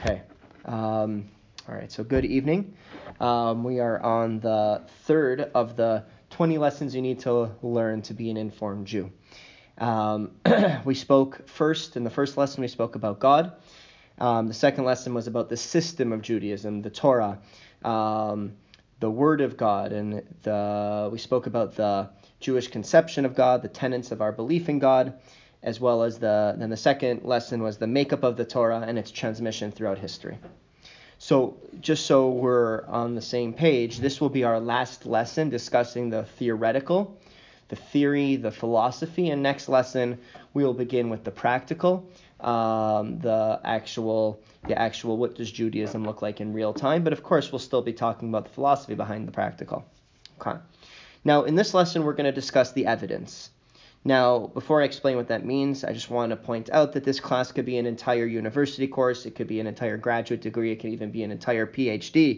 Okay. All right, so good evening. We are on the third of the 20 lessons you need to learn to be an informed Jew. We spoke first, in the first lesson, we spoke about God. The second lesson was about the system of Judaism, the Torah, the Word of God, and we spoke about the Jewish conception of God, the tenets of our belief in God, as well as then the second lesson was the makeup of the Torah and its transmission throughout history. So just so we're on the same page, this will be our last lesson discussing the theoretical, the theory, the philosophy, and next lesson we will begin with the practical, the actual what does Judaism look like in real time. But of course, we'll still be talking about the philosophy behind the practical. Okay. Now, in this lesson, we're going to discuss the evidence. Now, before I explain what that means, I just want to point out that this class could be an entire university course. It could be an entire graduate degree. It could even be an entire PhD.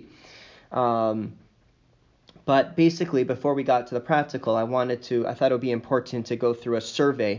But basically, before we got to the practical, I thought it would be important to go through a survey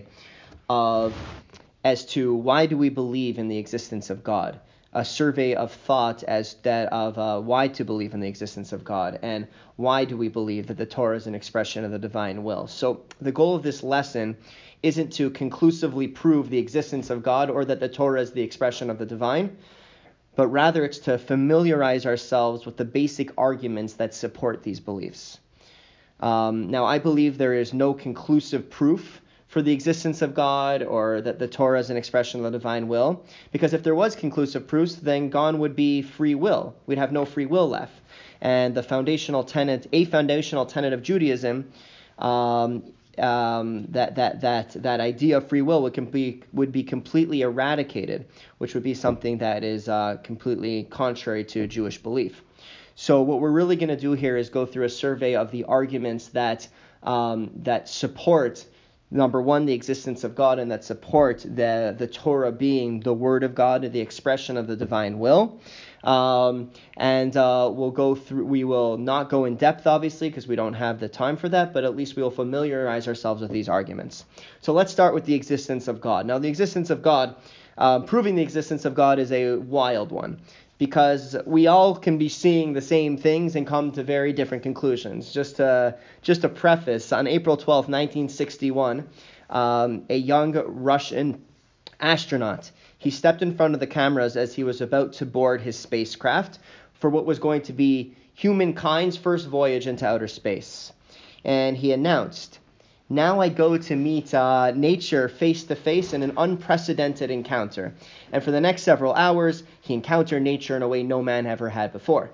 as to why do we believe in the existence of God. A survey of thought why to believe in the existence of God, and why do we believe that the Torah is an expression of the divine will. So the goal of this lesson isn't to conclusively prove the existence of God or that the Torah is the expression of the divine, but rather it's to familiarize ourselves with the basic arguments that support these beliefs. Now, I believe there is no conclusive proof for the existence of God or that the Torah is an expression of the divine will, because if there was conclusive proofs, then gone would be free will. We'd have no free will left. And a foundational tenet of Judaism, that idea of free will would be completely eradicated, which would be something that is completely contrary to Jewish belief. So what we're really going to do here is go through a survey of the arguments that support, number one, the existence of God, and that support the Torah being the Word of God, the expression of the divine will. We'll go through. We will not go in depth, obviously, because we don't have the time for that, but at least we will familiarize ourselves with these arguments. So let's start with the existence of God. Now, the existence of God, proving the existence of God is a wild one, because we all can be seeing the same things and come to very different conclusions. Just to preface, on April 12, 1961, a young Russian astronaut, he stepped in front of the cameras as he was about to board his spacecraft for what was going to be humankind's first voyage into outer space. And he announced, "Now I go to meet nature face to face in an unprecedented encounter." And for the next several hours, he encountered nature in a way no man ever had before.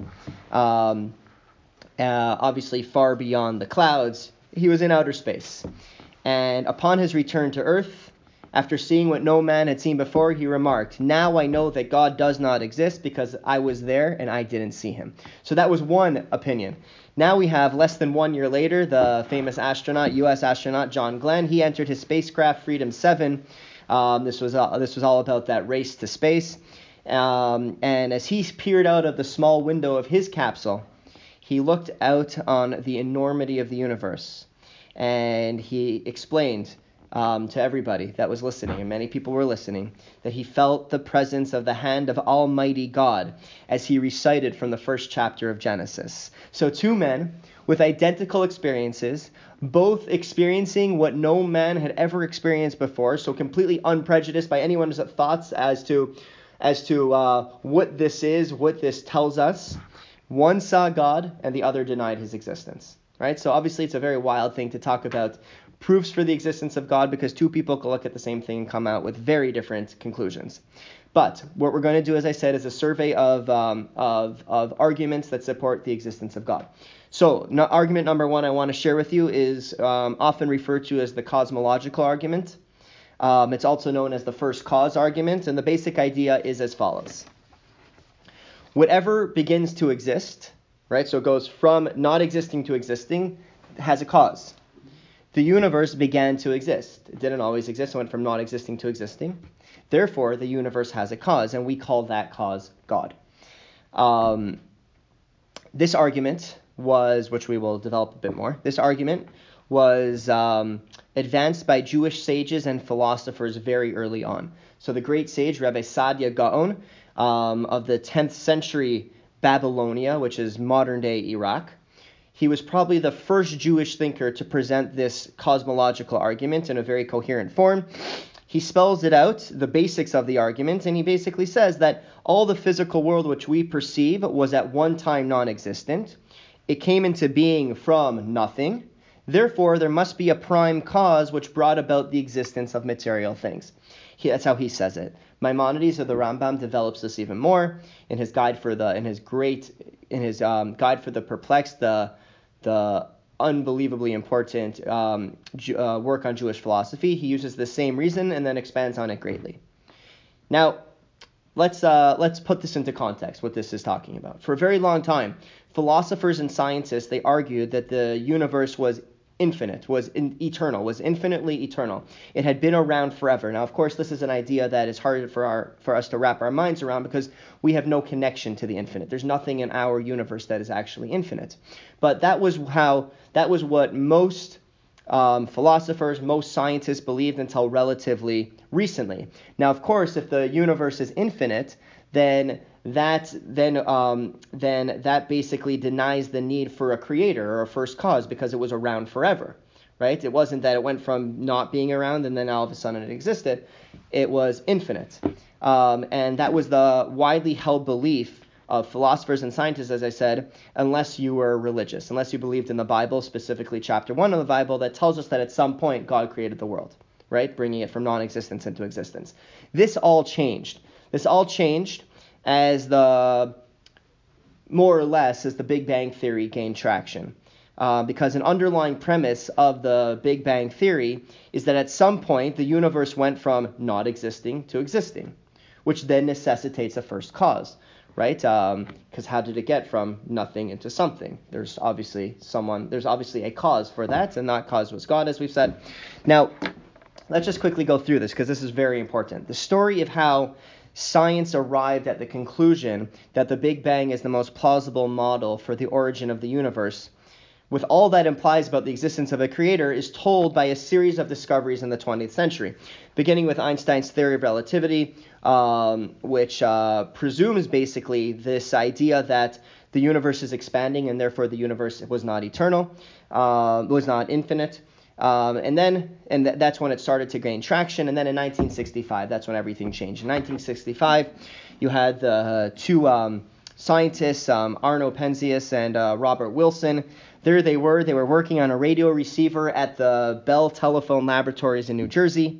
Obviously, far beyond the clouds, he was in outer space. And upon his return to Earth, after seeing what no man had seen before, he remarked, "Now I know that God does not exist because I was there and I didn't see him." So that was one opinion. Now we have, less than 1 year later, the famous U.S. astronaut John Glenn. He entered his spacecraft Freedom 7. This was all about that race to space. And as he peered out of the small window of his capsule, he looked out on the enormity of the universe, and he explained to everybody that was listening, and many people were listening, that he felt the presence of the hand of Almighty God as he recited from the first chapter of Genesis. So two men with identical experiences, both experiencing what no man had ever experienced before, so completely unprejudiced by anyone's thoughts as to what this is, what this tells us. One saw God and the other denied his existence. Right? So obviously it's a very wild thing to talk about proofs for the existence of God, because two people can look at the same thing and come out with very different conclusions. But what we're going to do, as I said, is a survey of arguments that support the existence of God. So argument number one I want to share with you is often referred to as the cosmological argument. It's also known as the first cause argument, and the basic idea is as follows. Whatever begins to exist, right, so it goes from not existing to existing, has a cause. The universe began to exist. It didn't always exist. It went from not existing to existing. Therefore, the universe has a cause, and we call that cause God. This argument which we will develop a bit more, this argument was advanced by Jewish sages and philosophers very early on. So the great sage Rabbi Saadia Gaon of the 10th century Babylonia, which is modern-day Iraq, he was probably the first Jewish thinker to present this cosmological argument in a very coherent form. He spells it out, the basics of the argument, and he basically says that all the physical world which we perceive was at one time non-existent. It came into being from nothing. Therefore, there must be a prime cause which brought about the existence of material things. That's how he says it. Maimonides of the Rambam develops this even more in his guide for the guide for the perplexed, the unbelievably important work on Jewish philosophy. He uses the same reason and then expands on it greatly. Now, let's put this into context, what this is talking about. For a very long time, philosophers and scientists, they argued that the universe was infinite, was eternal, was infinitely eternal. It had been around forever. Now, of course, this is an idea that is hard for us to wrap our minds around because we have no connection to the infinite. There's nothing in our universe that is actually infinite. But that was what most philosophers, most scientists believed until relatively recently. Now, of course, if the universe is infinite, then that basically denies the need for a creator or a first cause because it was around forever, right? It wasn't that it went from not being around and then all of a sudden it existed. It was infinite. And that was the widely held belief of philosophers and scientists, as I said, unless you were religious, unless you believed in the Bible, specifically chapter 1 of the Bible, that tells us that at some point God created the world, right? Bringing it from non-existence into existence. This all changed. As the Big Bang Theory gained traction. Because an underlying premise of the Big Bang Theory is that at some point the universe went from not existing to existing, which then necessitates a first cause, right? Because how did it get from nothing into something? There's obviously a cause for that, and that cause was God, as we've said. Now, let's just quickly go through this because this is very important. The story of how science arrived at the conclusion that the Big Bang is the most plausible model for the origin of the universe, with all that implies about the existence of a creator, is told by a series of discoveries in the 20th century, beginning with Einstein's theory of relativity, which presumes basically this idea that the universe is expanding and therefore the universe was not eternal, was not infinite. And that's when it started to gain traction. And then in 1965, that's when everything changed. In 1965, you had the two scientists, Arno Penzias and Robert Wilson. There they were working on a radio receiver at the Bell Telephone Laboratories in New Jersey.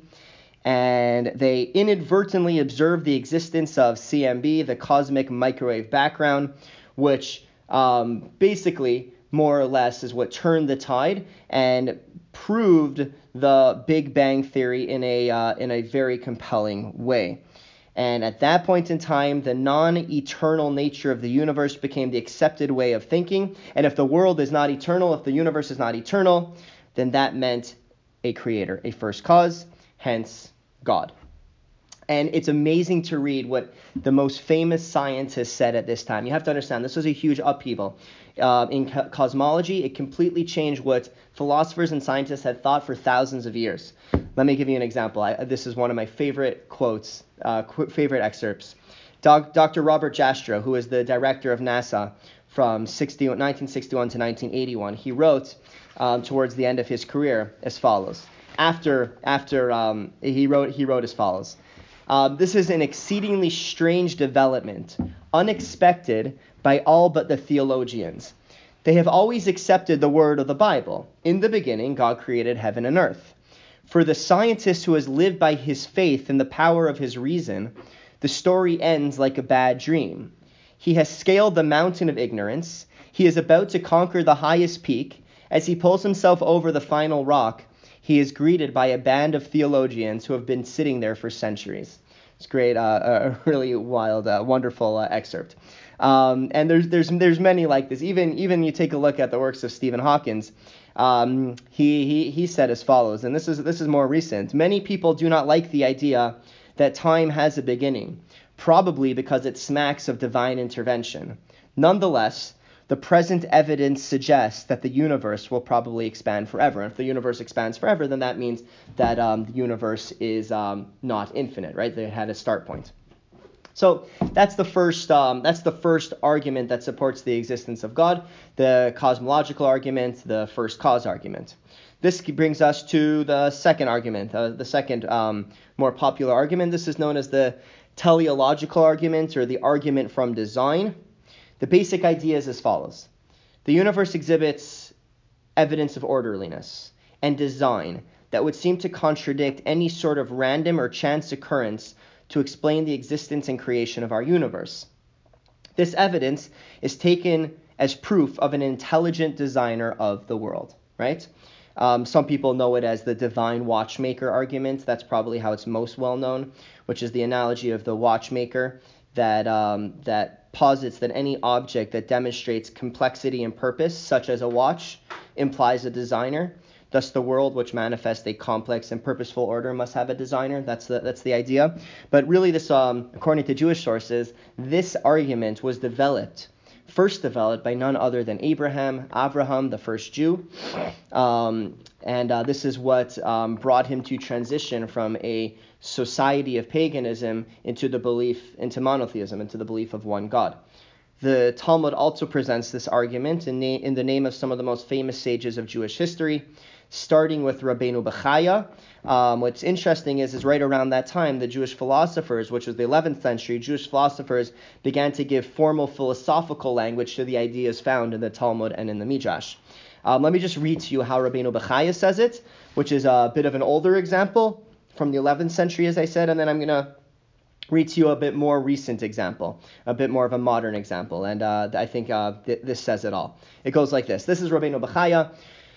And they inadvertently observed the existence of CMB, the cosmic microwave background, which basically more or less is what turned the tide and proved the Big Bang Theory in a very compelling way. And at that point in time, the non-eternal nature of the universe became the accepted way of thinking. And if the world is not eternal, if the universe is not eternal, then that meant a creator, a first cause, hence God. And it's amazing to read what the most famous scientists said at this time. You have to understand, this was a huge upheaval. In cosmology, it completely changed what philosophers and scientists had thought for thousands of years. Let me give you an example. This is one of my favorite quotes, favorite excerpts. Dr. Robert Jastrow, who is the director of NASA from 1961 to 1981, he wrote towards the end of his career as follows. He wrote as follows. This is an exceedingly strange development, unexpected by all but the theologians. They have always accepted the word of the Bible. In the beginning, God created heaven and earth. For the scientist who has lived by his faith in the power of his reason, the story ends like a bad dream. He has scaled the mountain of ignorance. He is about to conquer the highest peak. As he pulls himself over the final rock, he is greeted by a band of theologians who have been sitting there for centuries. It's great, a really wild, wonderful excerpt. And there's many like this. Even you take a look at the works of Stephen Hawkins. He said as follows, and this is more recent. Many people do not like the idea that time has a beginning, probably because it smacks of divine intervention. Nonetheless, the present evidence suggests that the universe will probably expand forever. And if the universe expands forever, then that means that the universe is not infinite, right? They had a start point. So that's the first argument that supports the existence of God, the cosmological argument, the first cause argument. This brings us to the second argument, the second more popular argument. This is known as the teleological argument, or the argument from design. The basic idea is as follows. The universe exhibits evidence of orderliness and design that would seem to contradict any sort of random or chance occurrence to explain the existence and creation of our universe. This evidence is taken as proof of an intelligent designer of the world, right? Some people know it as the divine watchmaker argument. That's probably how it's most well known, which is the analogy of the watchmaker that posits that any object that demonstrates complexity and purpose, such as a watch, implies a designer. Thus, the world, which manifests a complex and purposeful order, must have a designer. That's the idea. But really, this, according to Jewish sources, this argument was first developed by none other than Abraham, the first Jew. This is what brought him to transition from a society of paganism into monotheism, into the belief of one God. The Talmud also presents this argument in the name of some of the most famous sages of Jewish history, starting with Rabbeinu Bechaya. What's interesting is right around that time, the Jewish philosophers, which was the 11th century, Jewish philosophers began to give formal philosophical language to the ideas found in the Talmud and in the Midrash. Let me just read to you how Rabbeinu Bechaya says it, which is a bit of an older example from the 11th century, as I said, and then I'm going to read to you a bit more recent example, a bit more of a modern example, and I think this says it all. It goes like this. This is Rabbeinu Bechaya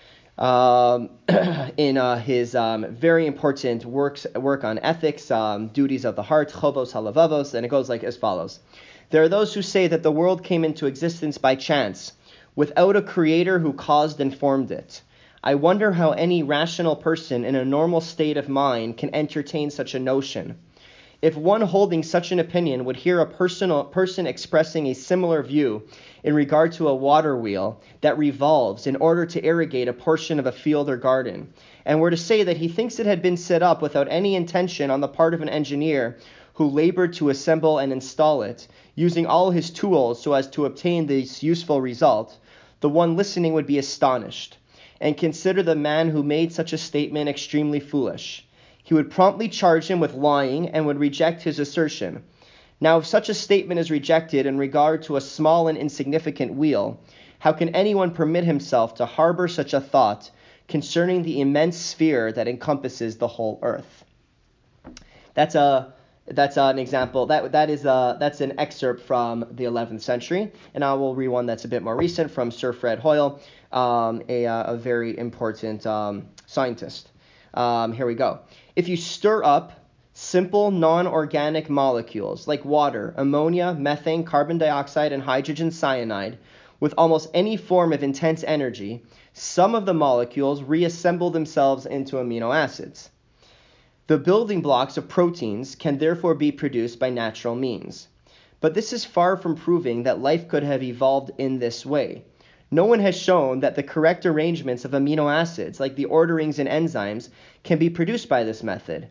in his very important work on ethics, duties of the heart, Chovos Halavavos, and it goes like as follows. There are those who say that the world came into existence by chance, without a creator who caused and formed it. I wonder how any rational person in a normal state of mind can entertain such a notion. If one holding such an opinion would hear a person expressing a similar view in regard to a water wheel that revolves in order to irrigate a portion of a field or garden, and were to say that he thinks it had been set up without any intention on the part of an engineer who labored to assemble and install it, using all his tools so as to obtain this useful result, the one listening would be astonished, and consider the man who made such a statement extremely foolish. He would promptly charge him with lying and would reject his assertion. Now, if such a statement is rejected in regard to a small and insignificant wheel, how can anyone permit himself to harbor such a thought concerning the immense sphere that encompasses the whole earth? That's an example. That's an excerpt from the 11th century, and I will read one that's a bit more recent from Sir Fred Hoyle, a very important scientist. Here we go. If you stir up simple non-organic molecules like water, ammonia, methane, carbon dioxide, and hydrogen cyanide with almost any form of intense energy, some of the molecules reassemble themselves into amino acids. The building blocks of proteins can therefore be produced by natural means. But this is far from proving that life could have evolved in this way. No one has shown that the correct arrangements of amino acids, like the orderings and enzymes, can be produced by this method.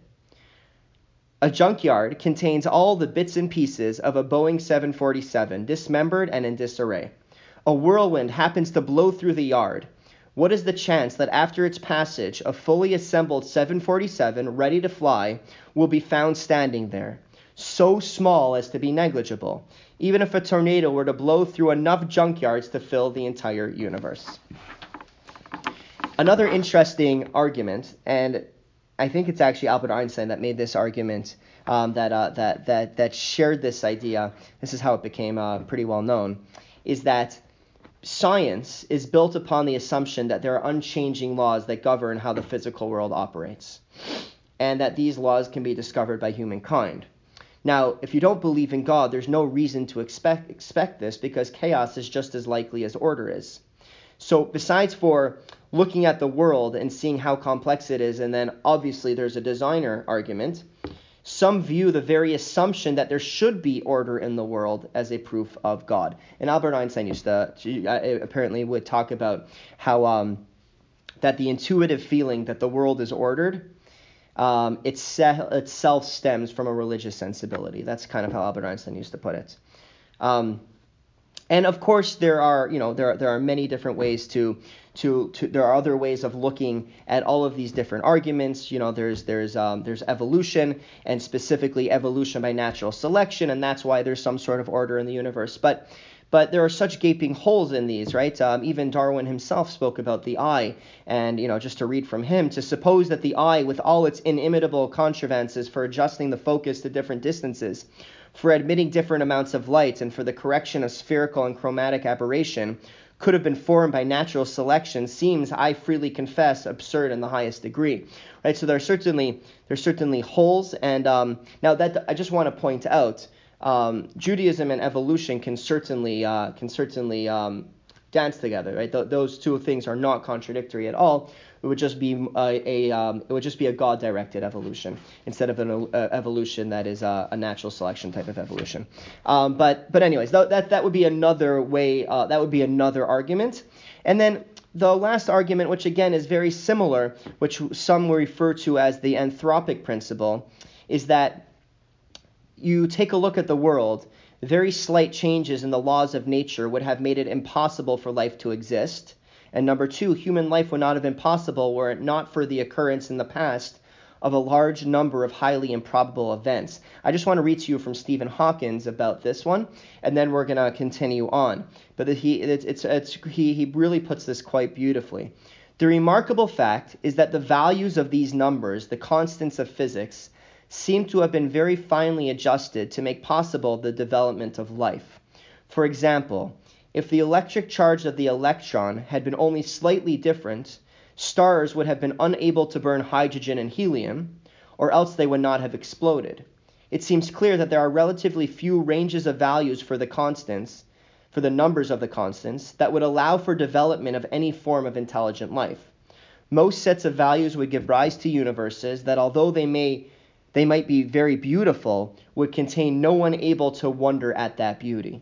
A junkyard contains all the bits and pieces of a Boeing 747, dismembered and in disarray. A whirlwind happens to blow through the yard. What is the chance that after its passage, a fully assembled 747, ready to fly, will be found standing there, so small as to be negligible, even if a tornado were to blow through enough junkyards to fill the entire universe? Another interesting argument, and I think it's actually Albert Einstein that made this argument, that shared this idea. This is how it became pretty well known, is that science is built upon the assumption that there are unchanging laws that govern how the physical world operates, and that these laws can be discovered by humankind. Now, if you don't believe in God, there's no reason to expect this, because chaos is just as likely as order is. So besides for looking at the world and seeing how complex it is, and then obviously there's a designer argument, Some view the very assumption that there should be order in the world as a proof of God. And Albert Einstein apparently would talk about how that the intuitive feeling that the world is ordered itself stems from a religious sensibility. That's kind of how Albert Einstein used to put it. And of course, there are many different ways there are other ways of looking at all of these different arguments. There's evolution, and specifically evolution by natural selection, and that's why there's some sort of order in the universe. But there are such gaping holes in these, right? Even Darwin himself spoke about the eye, and just to read from him, to suppose that the eye, with all its inimitable contrivances for adjusting the focus to different distances, for admitting different amounts of light, and for the correction of spherical and chromatic aberration, could have been formed by natural selection, seems, I freely confess, absurd in the highest degree. Right? So there's certainly holes, and now that I just want to point out, Judaism and evolution can certainly dance together. Right? Those two things are not contradictory at all. It would just be a God-directed evolution instead of an evolution that is a natural selection type of evolution. But anyways, that would be another way. That would be another argument. And then the last argument, which again is very similar, which some refer to as the anthropic principle, is that you take a look at the world. Very slight changes in the laws of nature would have made it impossible for life to exist. And number two, human life would not have been possible were it not for the occurrence in the past of a large number of highly improbable events. I just want to read to you from Stephen Hawkins about this one, and then we're going to continue on. But he really puts this quite beautifully. The remarkable fact is that the values of these numbers, the constants of physics, seem to have been very finely adjusted to make possible the development of life. For example, if the electric charge of the electron had been only slightly different, stars would have been unable to burn hydrogen and helium, or else they would not have exploded. It seems clear that there are relatively few ranges of values for the constants, for the numbers of the constants, that would allow for development of any form of intelligent life. Most sets of values would give rise to universes that, although they might be very beautiful, would contain no one able to wonder at that beauty.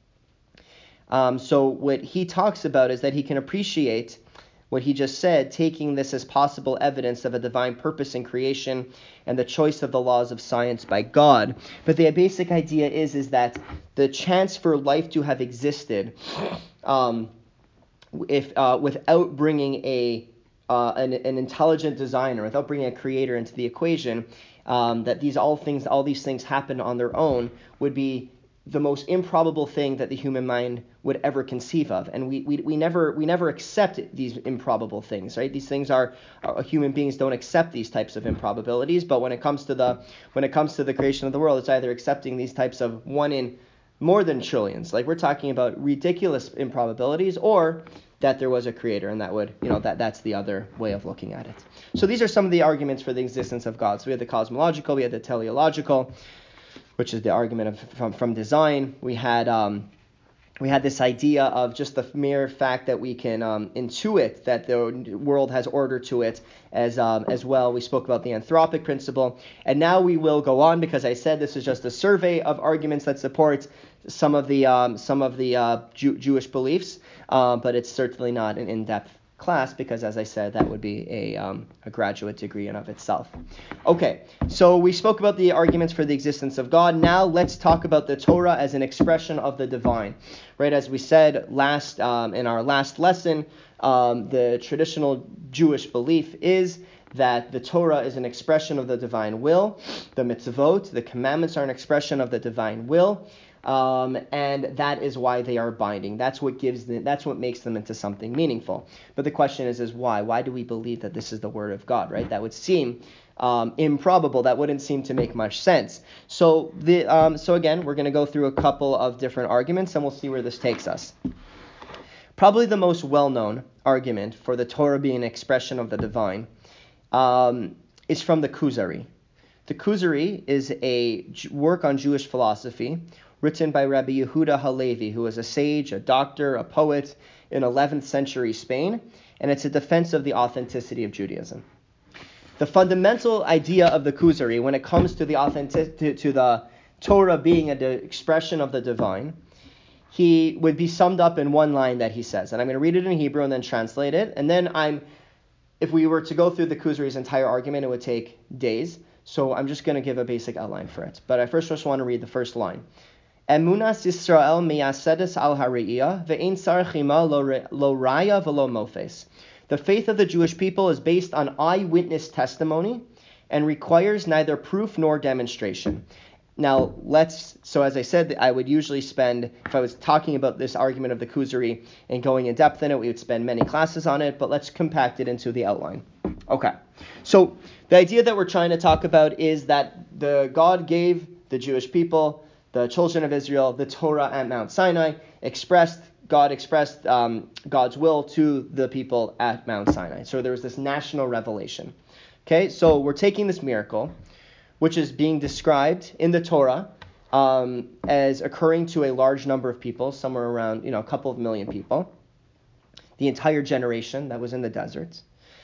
So what he talks about is that he can appreciate what he just said, taking this as possible evidence of a divine purpose in creation and the choice of the laws of science by God. But the basic idea is that the chance for life to have existed, without bringing an intelligent designer, without bringing a creator into the equation, that all these things happen on their own, would be the most improbable thing that the human mind would ever conceive of. And we never accept these improbable things, right? These things human beings don't accept these types of improbabilities, but when it comes to the creation of the world, it's either accepting these types of one in more than trillions, like we're talking about ridiculous improbabilities, or that there was a creator, and that's the other way of looking at it. So these are some of the arguments for the existence of God. So we had the cosmological, we had the teleological, which is the argument from design. We had this idea of just the mere fact that we can intuit that the world has order to it as well. We spoke about the anthropic principle, and now we will go on, because I said this is just a survey of arguments that support some of the Jewish beliefs, but it's certainly not an in-depth class, because, as I said, that would be a graduate degree in of itself. Okay, so we spoke about the arguments for the existence of God. Now let's talk about the Torah as an expression of the divine. Right, as we said in our last lesson, the traditional Jewish belief is that the Torah is an expression of the divine will. The mitzvot, the commandments, are an expression of the divine will. And that is why they are binding. That's what makes them into something meaningful. But the question is why? Why do we believe that this is the word of God, right? That would seem improbable. That wouldn't seem to make much sense. So again, we're going to go through a couple of different arguments, and we'll see where this takes us. Probably the most well-known argument for the Torah being an expression of the divine is from the Kuzari. The Kuzari is a work on Jewish philosophy written by Rabbi Yehuda Halevi, who was a sage, a doctor, a poet in 11th century Spain, and it's a defense of the authenticity of Judaism. the fundamental idea of the Kuzari when it comes to the to the Torah being an expression of the divine, he would be summed up in one line that he says. And I'm going to read it in Hebrew and then translate it. And then if we were to go through the Kuzari's entire argument, it would take days. So I'm just going to give a basic outline for it. But I first just want to read the first line. Emunas Yisrael miyasedes al hari'iyah ve'ein sarchima lo raya v'lo mofes. The faith of the Jewish people is based on eyewitness testimony and requires neither proof nor demonstration. Now, so as I said, I would usually spend, if I was talking about this argument of the Kuzari and going in depth in it, we would spend many classes on it, but let's compact it into the outline. Okay, so the idea that we're trying to talk about is that God gave the Jewish people, the children of Israel, the Torah at Mount Sinai, God expressed God's will to the people at Mount Sinai. So there was this national revelation. Okay, so we're taking this miracle, which is being described in the Torah as occurring to a large number of people, somewhere around a couple of million people, the entire generation that was in the desert.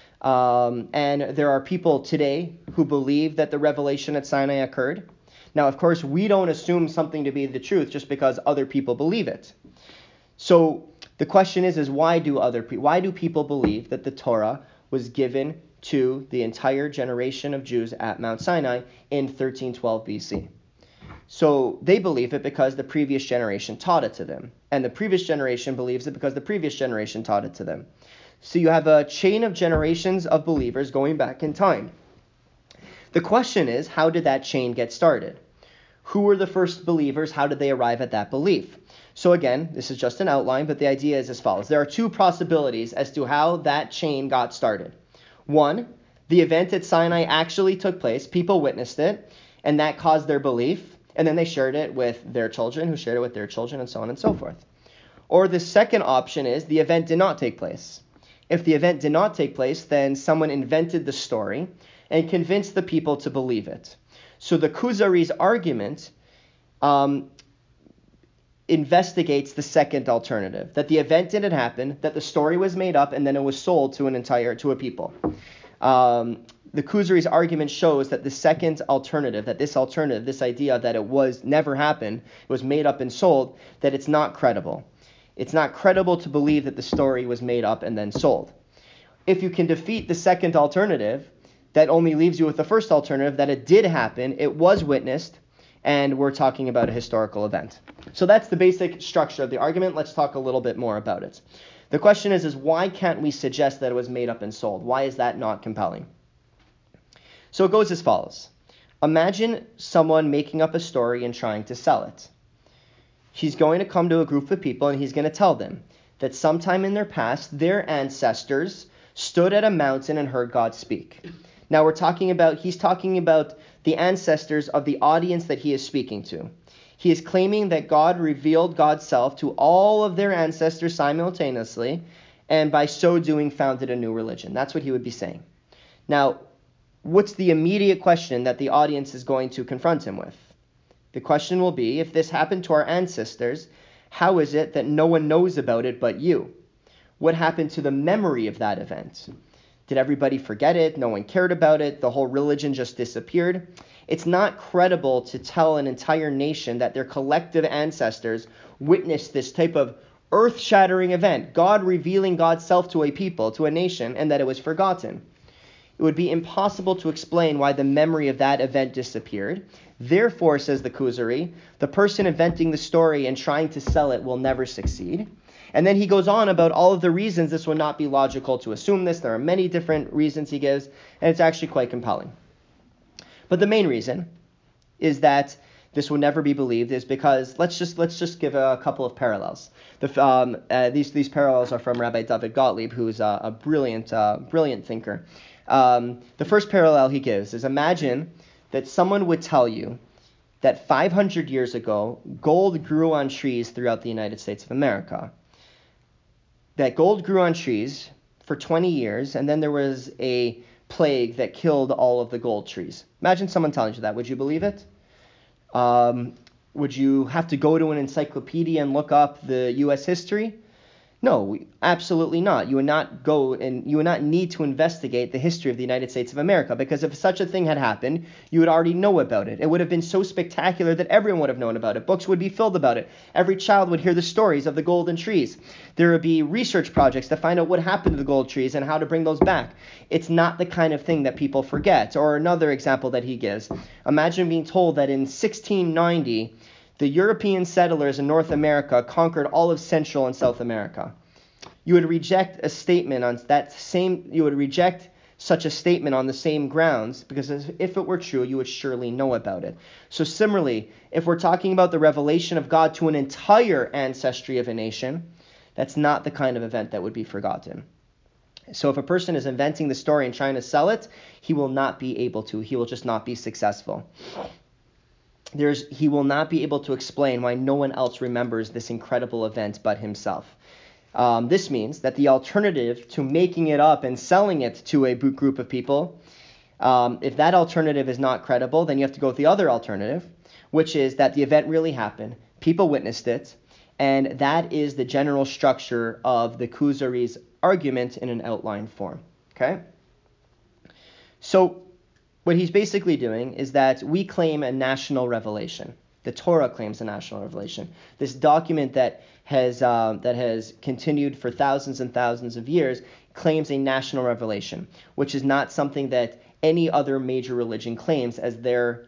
And there are people today who believe that the revelation at Sinai occurred. Now, of course, we don't assume something to be the truth just because other people believe it. So the question is why do people believe that the Torah was given to the entire generation of Jews at Mount Sinai in 1312 BC? So they believe it because the previous generation taught it to them. And the previous generation believes it because the previous generation taught it to them. So you have a chain of generations of believers going back in time. The question is, how did that chain get started? Who were the first believers? How did they arrive at that belief? So again, this is just an outline, but the idea is as follows. There are two possibilities as to how that chain got started. One, the event at Sinai actually took place, people witnessed it, and that caused their belief, and then they shared it with their children, who shared it with their children, and so on and so forth. Or the second option is the event did not take place. If the event did not take place, then someone invented the story and convinced the people to believe it. So the Kuzari's argument investigates the second alternative, that the event didn't happen, that the story was made up, and then it was sold to a people. The Kuzari's argument shows that the second alternative, this idea that it was never happened, it was made up and sold, that it's not credible. It's not credible to believe that the story was made up and then sold. If you can defeat the second alternative, that only leaves you with the first alternative, that it did happen, it was witnessed, and we're talking about a historical event. So that's the basic structure of the argument. Let's talk a little bit more about it. The question is why can't we suggest that it was made up and sold? Why is that not compelling? So it goes as follows. Imagine someone making up a story and trying to sell it. He's going to come to a group of people and he's going to tell them that sometime in their past, their ancestors stood at a mountain and heard God speak. Now he's talking about the ancestors of the audience that he is speaking to. He is claiming that God revealed God's self to all of their ancestors simultaneously, and by so doing founded a new religion. That's what he would be saying. Now, what's the immediate question that the audience is going to confront him with? The question will be, if this happened to our ancestors, how is it that no one knows about it but you? What happened to the memory of that event? Did everybody forget it? No one cared about it? The whole religion just disappeared? It's not credible to tell an entire nation that their collective ancestors witnessed this type of earth-shattering event, God revealing God's self to a people, to a nation, and that it was forgotten. It would be impossible to explain why the memory of that event disappeared. Therefore, says the Kuzari, the person inventing the story and trying to sell it will never succeed. And then he goes on about all of the reasons this would not be logical to assume this. There are many different reasons he gives, and it's actually quite compelling. But the main reason is that this will never be believed is because let's just give a couple of parallels. These parallels are from Rabbi David Gottlieb, who's a brilliant thinker. The first parallel he gives is, imagine that someone would tell you that 500 years ago, gold grew on trees throughout the United States of America. That gold grew on trees for 20 years, and then there was a plague that killed all of the gold trees. Imagine someone telling you that. Would you believe it? Would you have to go to an encyclopedia and look up the U.S. history? No, absolutely not. You would not go and you would not need to investigate the history of the United States of America, because if such a thing had happened, you would already know about it. It would have been so spectacular that everyone would have known about it. Books would be filled about it. Every child would hear the stories of the golden trees. There would be research projects to find out what happened to the gold trees and how to bring those back. It's not the kind of thing that people forget. Or another example that he gives. Imagine being told that in 1690, the European settlers in North America conquered all of Central and South America. You would reject a statement on that same, you would reject such a statement on the same grounds, because if it were true, you would surely know about it. So similarly, if we're talking about the revelation of God to an entire ancestry of a nation, that's not the kind of event that would be forgotten. So if a person is inventing the story and trying to sell it, he will not be able to. He will just not be successful. He will not be able to explain why no one else remembers this incredible event but himself. This means that the alternative to making it up and selling it to a group of people, if that alternative is not credible, then you have to go with the other alternative, which is that the event really happened, people witnessed it, and that is the general structure of the Kuzari's argument in an outline form. Okay? So what he's basically doing is that we claim a national revelation. The Torah claims a national revelation. This document that has continued for thousands and thousands of years claims a national revelation, which is not something that any other major religion claims as their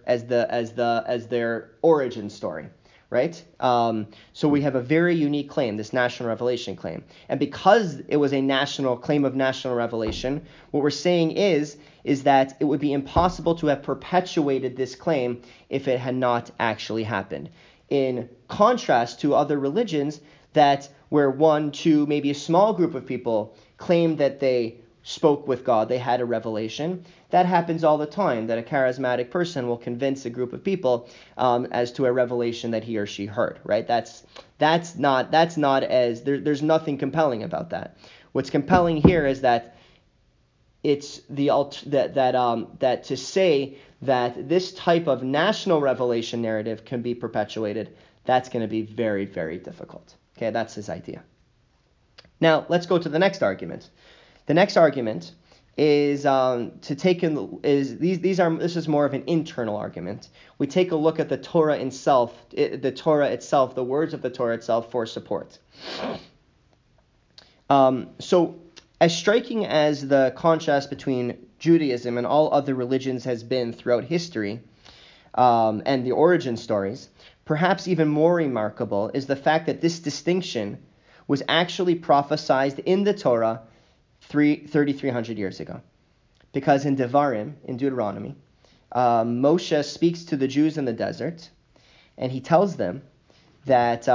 origin story. Right? So we have a very unique claim, this national revelation claim. And because it was a national claim of national revelation, what we're saying is that it would be impossible to have perpetuated this claim if it had not actually happened. In contrast to other religions where one, two, maybe a small group of people claim that they spoke with God, they had a revelation. That happens all the time, that a charismatic person will convince a group of people as to a revelation that he or she heard, right? There's nothing compelling about that. What's compelling here is that it's that to say that this type of national revelation narrative can be perpetuated, that's going to be very, very difficult. Okay, that's his idea. Now, let's go to the next argument. The next argument is this is more of an internal argument. We take a look at the Torah itself, the words of the Torah itself for support. So, as striking as the contrast between Judaism and all other religions has been throughout history, and the origin stories, perhaps even more remarkable is the fact that this distinction was actually prophesied in the Torah 3,300 years ago. Because in Devarim, in Deuteronomy, Moshe speaks to the Jews in the desert, and he tells them that,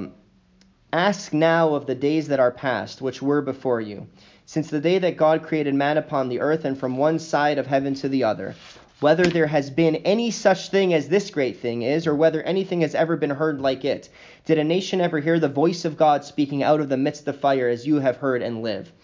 ask now of the days that are past, which were before you, since the day that God created man upon the earth and from one side of heaven to the other, whether there has been any such thing as this great thing is, or whether anything has ever been heard like it. Did a nation ever hear the voice of God speaking out of the midst of fire as you have heard and live?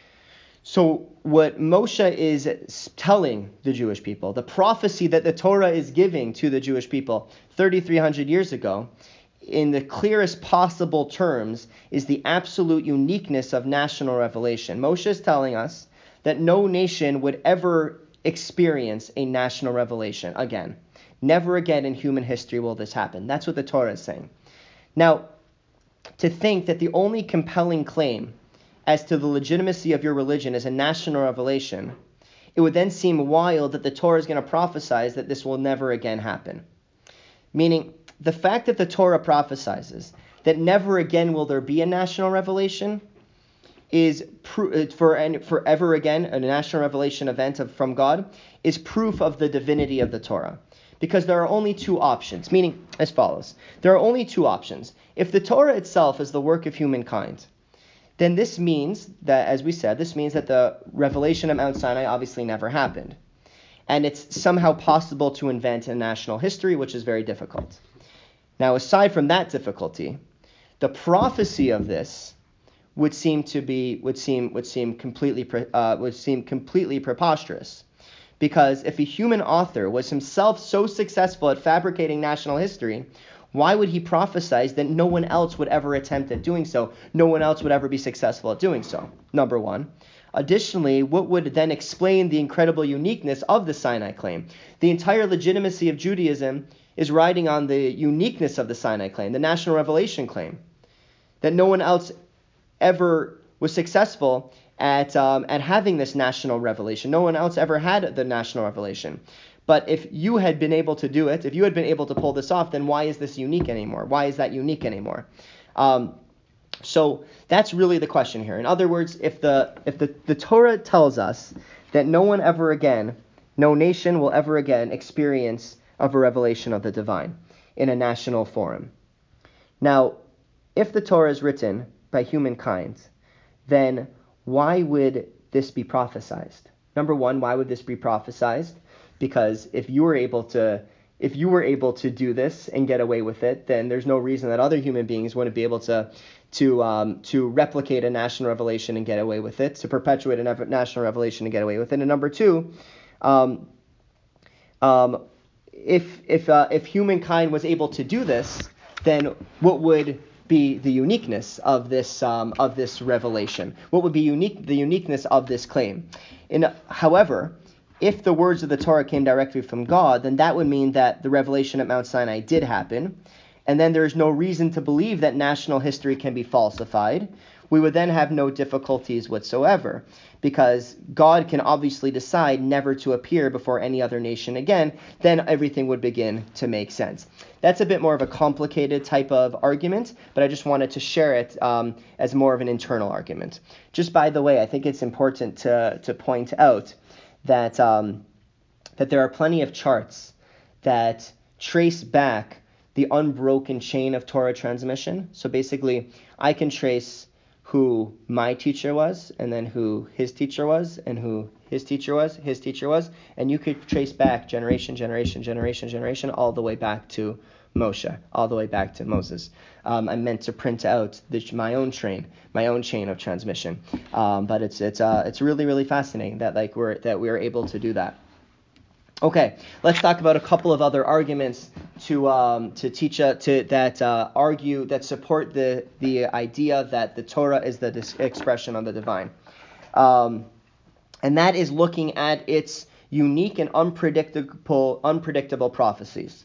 So what Moshe is telling the Jewish people, the prophecy that the Torah is giving to the Jewish people 3,300 years ago, in the clearest possible terms, is the absolute uniqueness of national revelation. Moshe is telling us that no nation would ever experience a national revelation again. Never again in human history will this happen. That's what the Torah is saying. Now, to think that the only compelling claim as to the legitimacy of your religion is a national revelation, it would then seem wild that the Torah is going to prophesize that this will never again happen. Meaning, the fact that the Torah prophesizes that never again will there be a national revelation is forever again a national revelation event from God is proof of the divinity of the Torah. Because there are only two options, meaning as follows. There are only two options. If the Torah itself is the work of humankind, then this means that, as we said, that the revelation of Mount Sinai obviously never happened. And it's somehow possible to invent a national history, which is very difficult. Now, aside from that difficulty, the prophecy of this would seem completely preposterous. Because if a human author was himself so successful at fabricating national history, Why would he prophesize that no one else would ever attempt at doing so? No one else would ever be successful at doing so, number one. Additionally, what would then explain the incredible uniqueness of the Sinai claim? The entire legitimacy of Judaism is riding on the uniqueness of the Sinai claim, the national revelation claim, that no one else ever was successful at having this national revelation. No one else ever had the national revelation. But if you had been able to do it, if you had been able to pull this off, then why is this unique anymore? Why is that unique anymore? So that's really the question here. In other words, if the Torah tells us that no one ever again, no nation will ever again experience of a revelation of the divine in a national forum. Now, if the Torah is written by humankind, then why would this be prophesized? Number one, why would this be prophesized? Because if you were able to do this and get away with it, then there's no reason that other human beings wouldn't be able to replicate a national revelation and get away with it, to perpetuate a national revelation and get away with it. And number two, if humankind was able to do this, then what would be the uniqueness of this revelation? What would be the uniqueness of this claim? However, if the words of the Torah came directly from God, then that would mean that the revelation at Mount Sinai did happen, and then there is no reason to believe that national history can be falsified. We would then have no difficulties whatsoever, because God can obviously decide never to appear before any other nation again. Then everything would begin to make sense. That's a bit more of a complicated type of argument, but I just wanted to share it as more of an internal argument. Just by the way, I think it's important to point out that there are plenty of charts that trace back the unbroken chain of Torah transmission. So basically, I can trace who my teacher was, and then who his teacher was, and who his teacher was, and you could trace back generation, all the way back to Moshe, all the way back to Moses. I meant to print out my own chain of transmission, but it's really, really fascinating that we're able to do that. Okay, let's talk about a couple of other arguments to teach argue that support the idea that the Torah is the expression of the divine, and that is looking at its unique and unpredictable prophecies.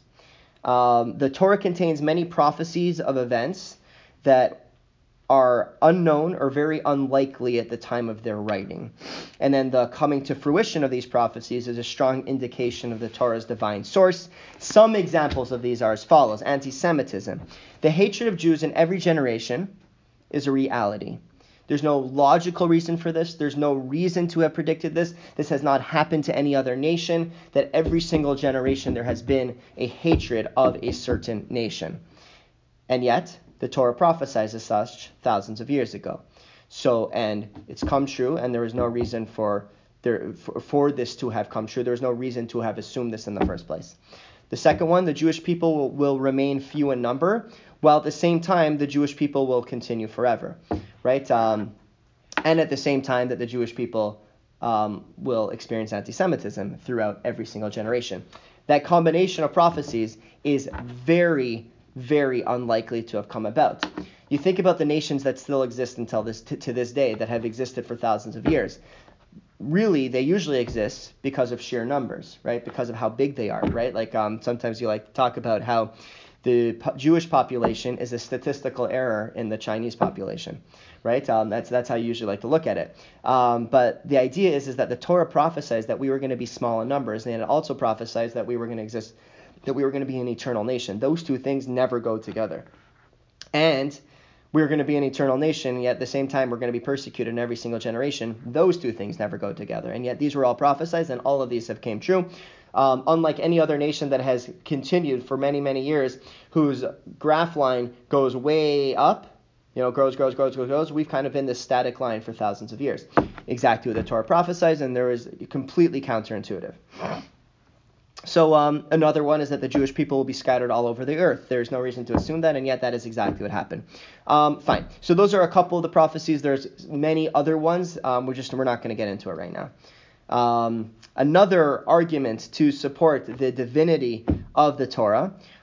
The Torah contains many prophecies of events that are unknown or very unlikely at the time of their writing. And then the coming to fruition of these prophecies is a strong indication of the Torah's divine source. Some examples of these are as follows. Anti-Semitism. The hatred of Jews in every generation is a reality. There's no logical reason for this. There's no reason to have predicted this. This has not happened to any other nation, that every single generation there has been a hatred of a certain nation. And yet, the Torah prophesies as such thousands of years ago. So, and it's come true, and there is no reason for this to have come true. There is no reason to have assumed this in the first place. The second one, the Jewish people will remain few in number, while at the same time, the Jewish people will continue forever, right? And at the same time that the Jewish people will experience anti-Semitism throughout every single generation. That combination of prophecies is very, very unlikely to have come about. You think about the nations that still exist until to this day, that have existed for thousands of years. Really, they usually exist because of sheer numbers, right? Because of how big they are, right? Like sometimes you like to talk about how the Jewish population is a statistical error in the Chinese population, right? That's how you usually like to look at it. But the idea is that the Torah prophesies that we were going to be small in numbers, and it also prophesies that we were going to exist, that we were going to be an eternal nation. Those two things never go together. And we're going to be an eternal nation, yet at the same time we're going to be persecuted in every single generation. Those two things never go together. And yet these were all prophesied, and all of these have came true. Unlike any other nation that has continued for many, many years, whose graph line goes way up, grows, we've kind of been this static line for thousands of years. Exactly what the Torah prophesies, and there is completely counterintuitive. So another one is that the Jewish people will be scattered all over the earth. There's no reason to assume that, and yet that is exactly what happened. Fine. So those are a couple of the prophecies. There's many other ones. We're not going to get into it right now. Another argument to support the divinity of the Torah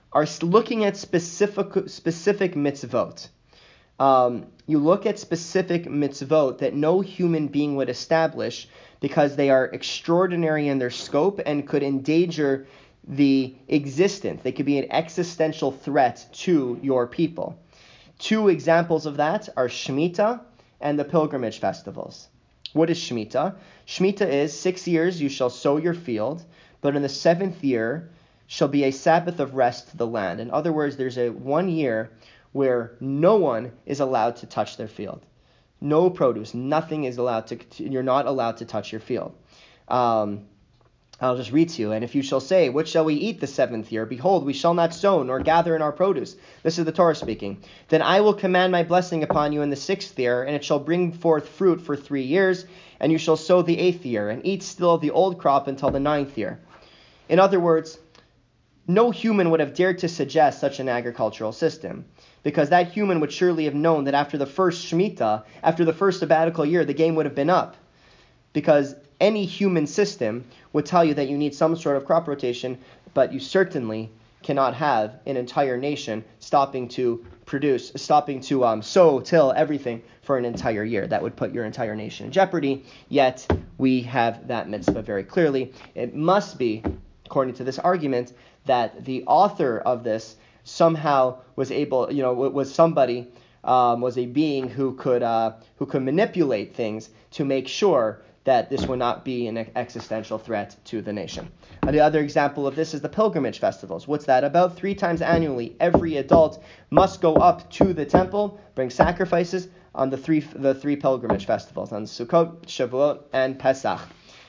are looking at specific mitzvot. You look at specific mitzvot that no human being would establish because they are extraordinary in their scope and could endanger the existence. They could be an existential threat to your people. Two examples of that are Shemitah and the pilgrimage festivals. What is Shemitah? Shemitah is 6 years you shall sow your field, but in the 7th year shall be a Sabbath of rest to the land. In other words, there's a 1 year where no one is allowed to touch their field. No produce, nothing is allowed to, you're not allowed to touch your field. I'll just read to you. And if you shall say, what shall we eat the 7th year? Behold, we shall not sow nor gather in our produce. This is the Torah speaking. Then I will command my blessing upon you in the 6th year, and it shall bring forth fruit for 3 years, and you shall sow the 8th year, and eat still the old crop until the 9th year. In other words, no human would have dared to suggest such an agricultural system, because that human would surely have known that after the first Shemitah, after the first sabbatical year, the game would have been up. Because any human system would tell you that you need some sort of crop rotation, but you certainly cannot have an entire nation stopping to sow, till everything for an entire year. That would put your entire nation in jeopardy, yet we have that mitzvah very clearly. It must be, according to this argument, that the author of this somehow was able, was a being who could manipulate things to make sure that this would not be an existential threat to the nation. The other example of this is the pilgrimage festivals. What's that about? 3 times annually, every adult must go up to the temple, bring sacrifices on the three pilgrimage festivals, on Sukkot, Shavuot, and Pesach.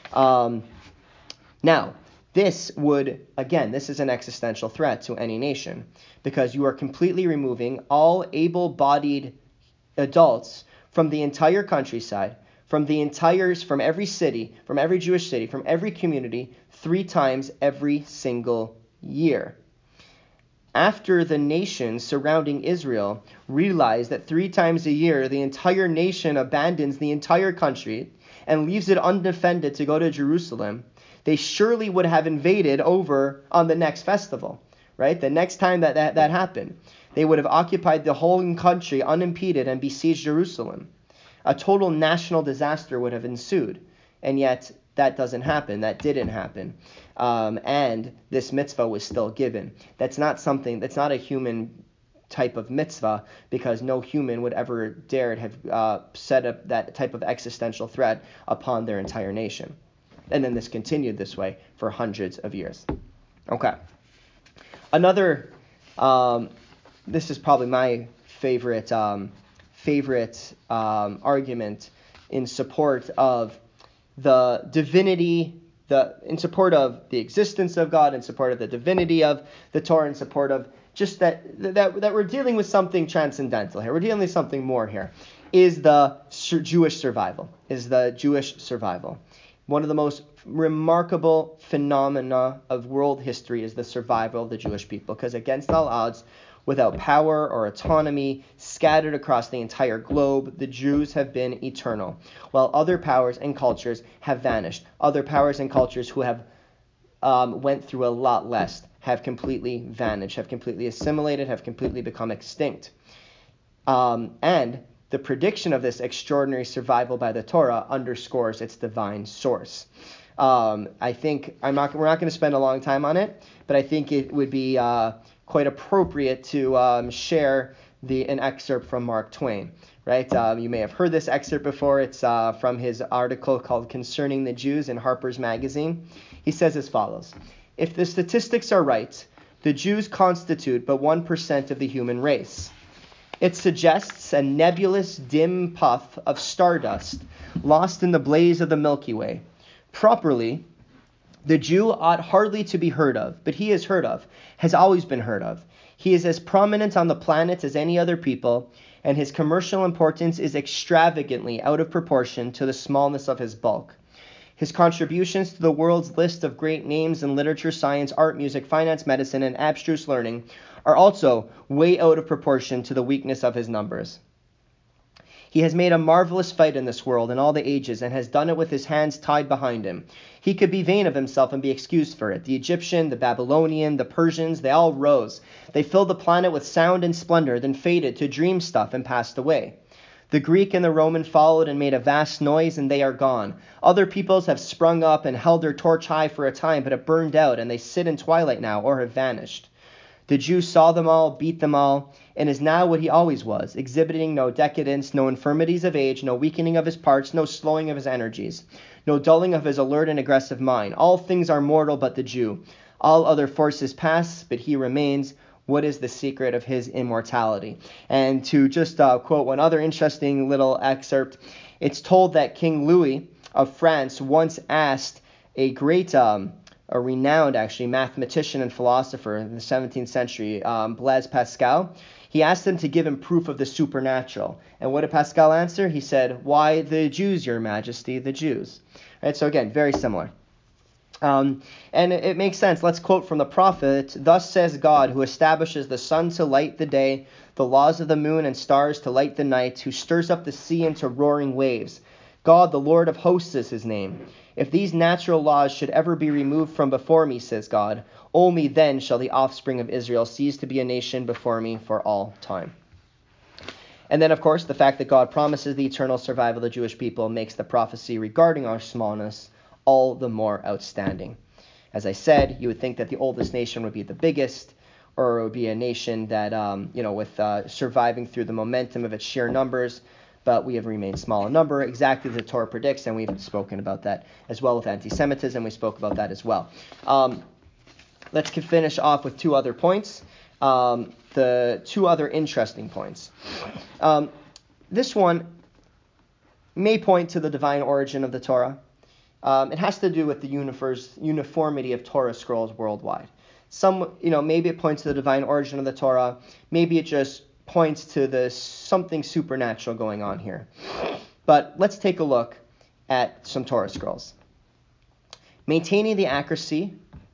Now, this is an existential threat to any nation, because you are completely removing all able-bodied adults from the entire countryside, from every city, from every Jewish city, from every community, 3 times every single year. After the nations surrounding Israel realized that 3 times a year the entire nation abandons the entire country and leaves it undefended to go to Jerusalem, they surely would have invaded over on the next festival, right? The next time that happened, they would have occupied the whole country unimpeded and besieged Jerusalem. A total national disaster would have ensued, and yet that doesn't happen. That didn't happen, and this mitzvah was still given. That's not a human type of mitzvah, because no human would ever dare have set up that type of existential threat upon their entire nation. And then this continued this way for hundreds of years. Okay. Another, this is probably my favorite argument in support of the divinity, in support of the existence of God, in support of the divinity of the Torah, in support of just that we're dealing with something transcendental here. We're dealing with something more here. Is the Jewish survival. One of the most remarkable phenomena of world history is the survival of the Jewish people, because against all odds, without power or autonomy, scattered across the entire globe, the Jews have been eternal, while other powers and cultures have vanished. Other powers and cultures who have went through a lot less have completely vanished, have completely assimilated, have completely become extinct. And the prediction of this extraordinary survival by the Torah underscores its divine source. I think we're not going to spend a long time on it, but I think it would be quite appropriate to share an excerpt from Mark Twain, right? You may have heard this excerpt before. It's from his article called Concerning the Jews in Harper's Magazine. He says as follows: if the statistics are right, the Jews constitute but 1% of the human race. It suggests a nebulous, dim puff of stardust lost in the blaze of the Milky Way. Properly, the Jew ought hardly to be heard of, but he is heard of, has always been heard of. He is as prominent on the planet as any other people, and his commercial importance is extravagantly out of proportion to the smallness of his bulk. His contributions to the world's list of great names in literature, science, art, music, finance, medicine, and abstruse learning are also way out of proportion to the weakness of his numbers. He has made a marvelous fight in this world in all the ages, and has done it with his hands tied behind him. He could be vain of himself and be excused for it. The Egyptian, the Babylonian, the Persians, they all rose. They filled the planet with sound and splendor, then faded to dream stuff and passed away. The Greek and the Roman followed and made a vast noise, and they are gone. Other peoples have sprung up and held their torch high for a time, but have burned out, and they sit in twilight now, or have vanished. The Jew saw them all, beat them all, and is now what he always was, exhibiting no decadence, no infirmities of age, no weakening of his parts, no slowing of his energies, no dulling of his alert and aggressive mind. All things are mortal but the Jew. All other forces pass, but he remains. What is the secret of his immortality? And to just quote one other interesting little excerpt, it's told that King Louis of France once asked a great, a renowned actually mathematician and philosopher in the 17th century, Blaise Pascal. He asked him to give him proof of the supernatural. And what did Pascal answer? He said, "Why, the Jews, your majesty, the Jews." Right, so again, very similar. And it makes sense. Let's quote from the prophet. "Thus says God, who establishes the sun to light the day, the laws of the moon and stars to light the night, who stirs up the sea into roaring waves. God, the Lord of hosts, is his name. If these natural laws should ever be removed from before me, says God, only then shall the offspring of Israel cease to be a nation before me for all time." And then, of course, the fact that God promises the eternal survival of the Jewish people makes the prophecy regarding our smallness all the more outstanding. As I said, you would think that the oldest nation would be the biggest, or it would be a nation that, with surviving through the momentum of its sheer numbers, but we have remained small in number, exactly as the Torah predicts, and we've spoken about that as well with anti-Semitism. We spoke about that as well. Let's finish off with two other points, the two other interesting points. This one may point to the divine origin of the Torah. It has to do with the uniformity of Torah scrolls worldwide. Maybe it points to the divine origin of the Torah. Maybe it just points to something supernatural going on here. But let's take a look at some Torah scrolls. Maintaining the accuracy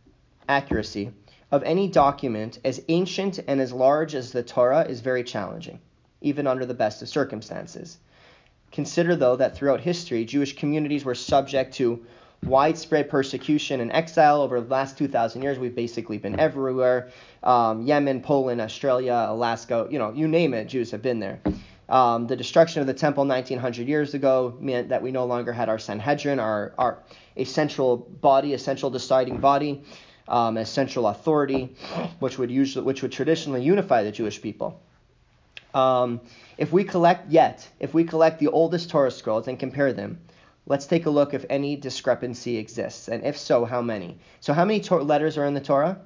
of any document as ancient and as large as the Torah is very challenging, even under the best of circumstances. Consider, though, that throughout history, Jewish communities were subject to widespread persecution and exile. Over the last 2,000 years, we've basically been everywhere. Yemen, Poland, Australia, Alaska, you name it, Jews have been there. The destruction of the temple 1,900 years ago meant that we no longer had our Sanhedrin, a central body, a central deciding body, a central authority, which would traditionally unify the Jewish people. If we collect the oldest Torah scrolls and compare them, let's take a look if any discrepancy exists, and if so, how many. So how many letters are in the Torah?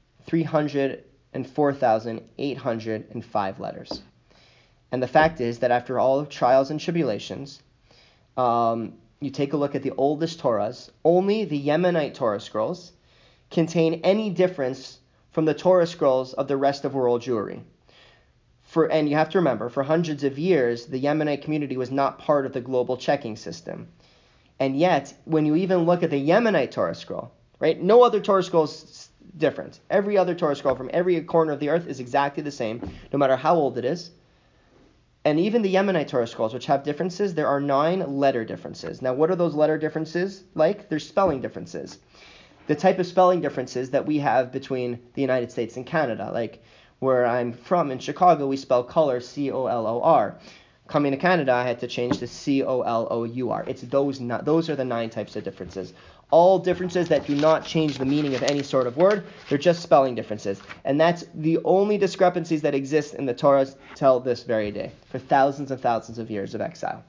304,805 letters. And the fact is that after all of trials and tribulations, you take a look at the oldest Torahs, only the Yemenite Torah scrolls contain any difference from the Torah scrolls of the rest of world Jewry. And you have to remember, for hundreds of years, the Yemenite community was not part of the global checking system. And yet, when you even look at the Yemenite Torah scroll, right, no other Torah scroll is different. Every other Torah scroll from every corner of the earth is exactly the same, no matter how old it is. And even the Yemenite Torah scrolls, which have differences, there are 9 letter differences. Now, what are those letter differences like? They're spelling differences. The type of spelling differences that we have between the United States and Canada, like where I'm from in Chicago, we spell color C-O-L-O-R. Coming to Canada, I had to change to C-O-L-O-U-R. Those are the 9 types of differences. All differences that do not change the meaning of any sort of word. They're just spelling differences. And that's the only discrepancies that exist in the Torah till this very day, for thousands and thousands of years of exile.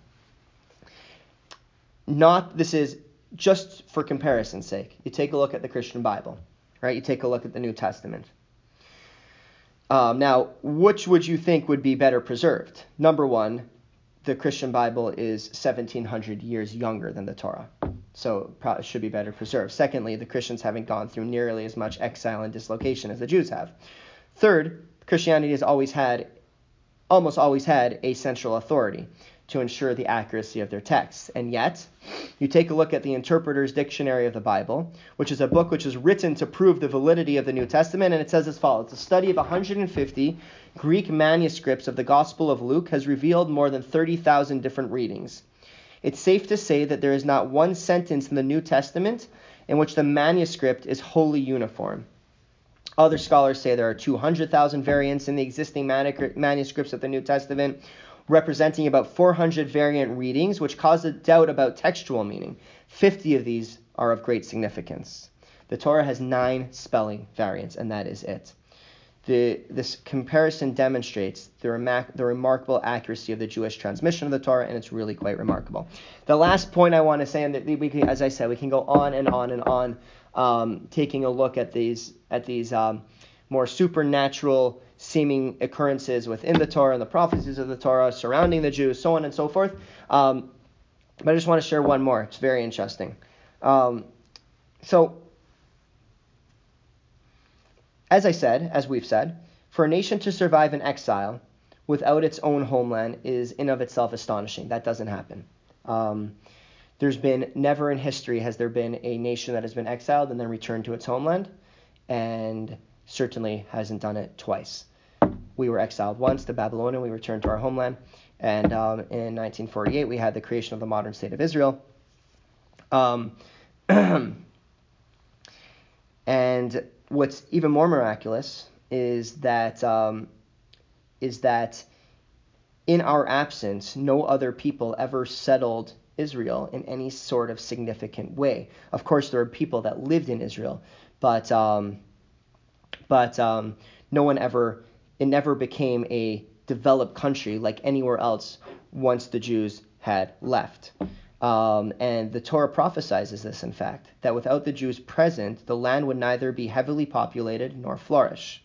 This is just for comparison's sake. You take a look at the Christian Bible, right? You take a look at the New Testament. Now, which would you think would be better preserved? Number one, the Christian Bible is 1,700 years younger than the Torah, so it should be better preserved. Secondly, the Christians haven't gone through nearly as much exile and dislocation as the Jews have. Third, Christianity has almost always had a central authority. to ensure the accuracy of their texts. And yet, you take a look at the Interpreter's Dictionary of the Bible, which is a book which is written to prove the validity of the New Testament, and it says as follows: a study of 150 Greek manuscripts of the Gospel of Luke has revealed more than 30,000 different readings. It's safe to say that there is not one sentence in the New Testament in which the manuscript is wholly uniform. Other scholars say there are 200,000 variants in the existing manuscripts of the New Testament, representing about 400 variant readings, which cause a doubt about textual meaning. 50 of these are of great significance. The Torah has 9 spelling variants, and that is it. This comparison demonstrates the remarkable accuracy of the Jewish transmission of the Torah, and it's really quite remarkable. The last point I want to say, and as I said, we can go on and on and on, taking a look at these more supernatural seeming occurrences within the Torah and the prophecies of the Torah surrounding the Jews, so on and so forth. But I just want to share one more. It's very interesting. As we've said, for a nation to survive in exile without its own homeland is in of itself astonishing. That doesn't happen. There's been never in history has there been a nation that has been exiled and then returned to its homeland, and certainly hasn't done it twice. We were exiled once to Babylon, and we returned to our homeland. And in 1948, we had the creation of the modern state of Israel. And what's even more miraculous is that in our absence, no other people ever settled Israel in any sort of significant way. Of course, there are people that lived in Israel, but no one ever. It never became a developed country like anywhere else once the Jews had left. And the Torah prophesies this, in fact, that without the Jews present, the land would neither be heavily populated nor flourish.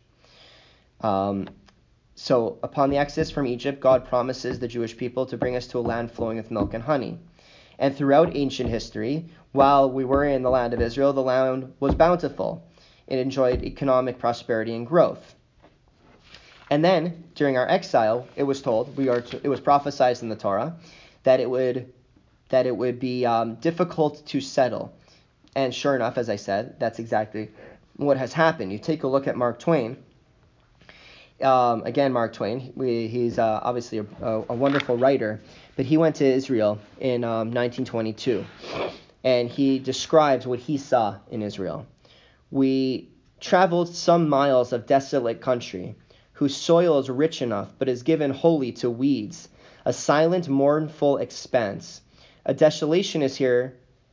So upon the exodus from Egypt, God promises the Jewish people to bring us to a land flowing with milk and honey. And throughout ancient history, while we were in the land of Israel, the land was bountiful. It enjoyed economic prosperity and growth. And then, during our exile, it was prophesied in the Torah that it would be difficult to settle. And sure enough, as I said, that's exactly what has happened. You take a look at Mark Twain. Again, Mark Twain, he's obviously a wonderful writer, but he went to Israel in 1922, and he describes what he saw in Israel. We traveled some miles of desolate country, whose soil is rich enough, but is given wholly to weeds, a silent, mournful expanse. A desolation is here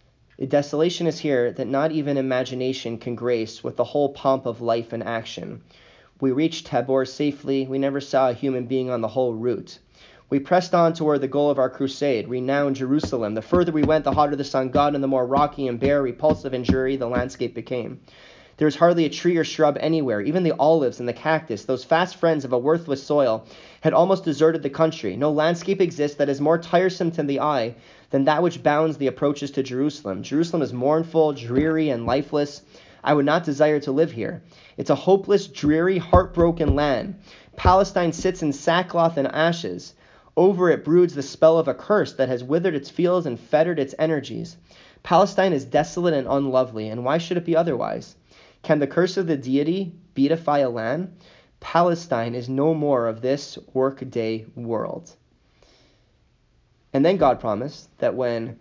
that not even imagination can grace with the whole pomp of life and action. We reached Tabor safely. We never saw a human being on the whole route. We pressed on toward the goal of our crusade, renowned Jerusalem. The further we went, the hotter the sun got, and the more rocky and bare, repulsive and dreary the landscape became. There was hardly a tree or shrub anywhere. Even the olives and the cactus, those fast friends of a worthless soil, had almost deserted the country. No landscape exists that is more tiresome to the eye than that which bounds the approaches to Jerusalem. Jerusalem is mournful, dreary, and lifeless. I would not desire to live here. It's a hopeless, dreary, heartbroken land. Palestine sits in sackcloth and ashes. Over it broods the spell of a curse that has withered its fields and fettered its energies. Palestine is desolate and unlovely, and why should it be otherwise? Can the curse of the deity beatify a land? Palestine is no more of this workday world. And then God promised that when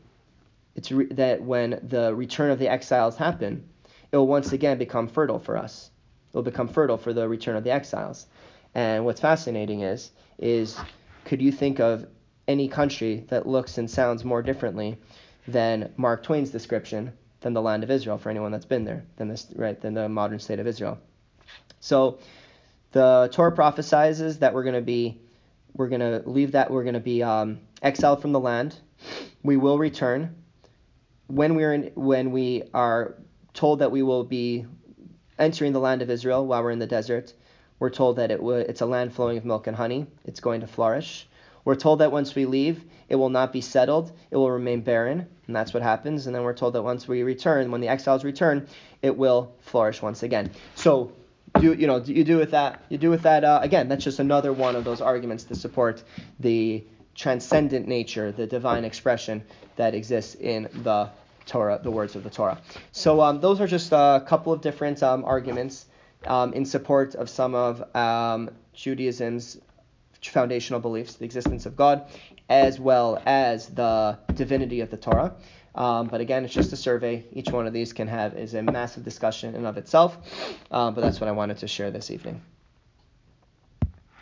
the return of the exiles happen, it will once again become fertile for us. It will become fertile for the return of the exiles. And what's fascinating is could you think of any country that looks and sounds more differently than Mark Twain's description than the land of Israel, for anyone that's been there, than the modern state of Israel? So the Torah prophesies that we're going to be exiled from the land. We will return. When we are told that we will be entering the land of Israel while we're in the desert, we're told that it's a land flowing with milk and honey. It's going to flourish. We're told that once we leave, it will not be settled. It will remain barren, and that's what happens. And then we're told that once we return, when the exiles return, it will flourish once again. So you do with that. Again, that's just another one of those arguments to support the transcendent nature, the divine expression that exists in the Torah, the words of the Torah. So those are just a couple of different arguments in support of some of Judaism's foundational beliefs, the existence of God, as well as the divinity of the Torah. But again, it's just a survey. Each one of these is a massive discussion in and of itself. But that's what I wanted to share this evening.